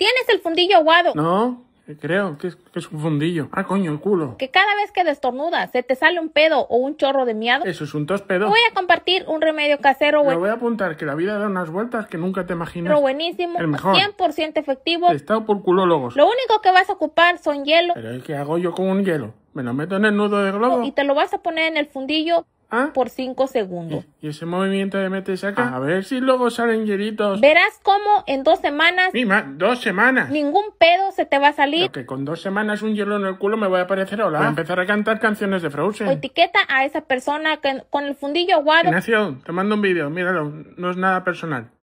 ¿Tienes el fundillo aguado? No, creo que es un fundillo. Ah, coño, el culo. Que cada vez que destornudas se te sale un pedo o un chorro de miado. Eso es un tospedo. Voy a compartir un remedio casero Lo voy a apuntar, que la vida da unas vueltas que nunca te imaginas. pero buenísimo, El mejor. 100% efectivo. He estado por culólogos. Lo único que vas a ocupar son hielo Pero ¿qué hago yo con un hielo? ¿Me lo meto en el nudo de globo? y te lo vas a poner en el fundillo ¿Ah? por 5 segundos. ¿Y ese movimiento de mete y saca? A ver si luego salen hielitos. Verás cómo en 2 semanas Mima, 2 semanas. ningún pedo se te va a salir. Pero que con 2 semanas un hielo en el culo me voy a parecer hola. Voy a empezar a cantar canciones de Frozen. O etiqueta a esa persona que con el fundillo aguado Ignacio, te mando un vídeo, míralo, no es nada personal.